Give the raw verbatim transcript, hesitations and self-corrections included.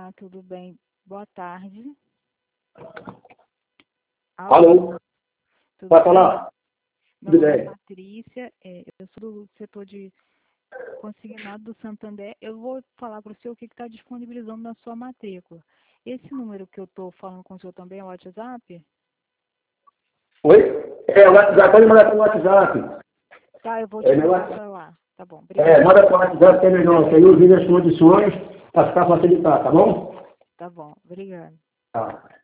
Olá, tudo bem? Boa tarde. Alô? Tudo Pode bem? falar? Meu Tudo nome é bem. Patrícia, é, eu sou do setor de consignado do Santander. Eu vou falar para o senhor o que está disponibilizando na sua matrícula. Esse número que eu estou falando com o senhor também é o WhatsApp? Oi? É, o WhatsApp, pode mandar pelo WhatsApp. Tá, eu vou te É, meu mandar WhatsApp. para lá. Tá bom, É, obrigada. manda pelo WhatsApp que é melhor, que aí eu vi as condições para ficar facilitar, tá bom? Tá bom, obrigada. Tá.